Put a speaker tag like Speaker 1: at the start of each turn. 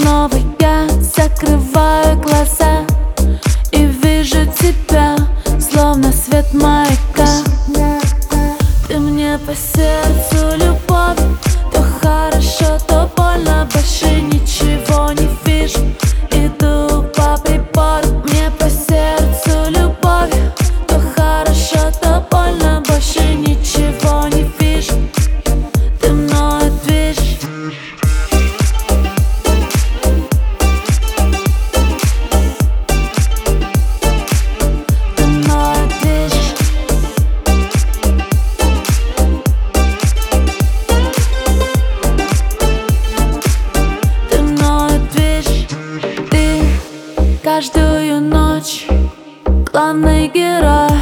Speaker 1: снова я закрываю глаза и вижу тебя, словно свет маяка. Ты мне по сердцу любовь, то хорошо, то больно, больше ничего не вижу. Иду по прибору, мне по сердцу любовь, то хорошо, то больно, больше ничего не вижу. Ты мною движешь. Ты мною движешь. Ты мною движешь. Ты каждую ночь главный герой.